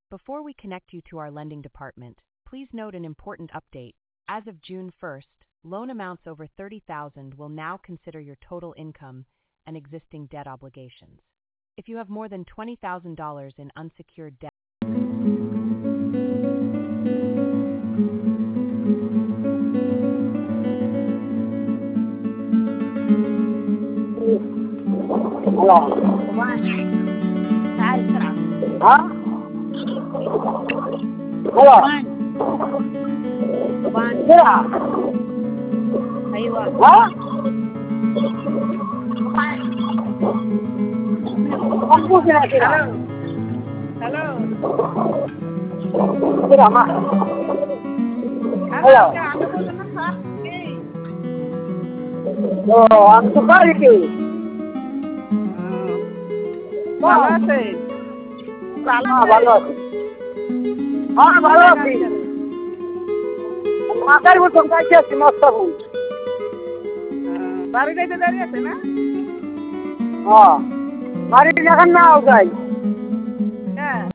Before we connect you to our lending department, please note an important update. As of June 1st, loan amounts over $30,000 will now consider your total income and existing debt obligations. If you have more than $20,000 in unsecured debt, Hello. Huh? Hello. Yeah. Huh? Hello. Hello. I'm sorry. ভালো আছে ভালো আছি ভালো আছি মাথার মতন কাছে আছি মস্তাবু বাড়ি যাইতে দাঁড়িয়ে আছে না বাড়ি এখন না যাই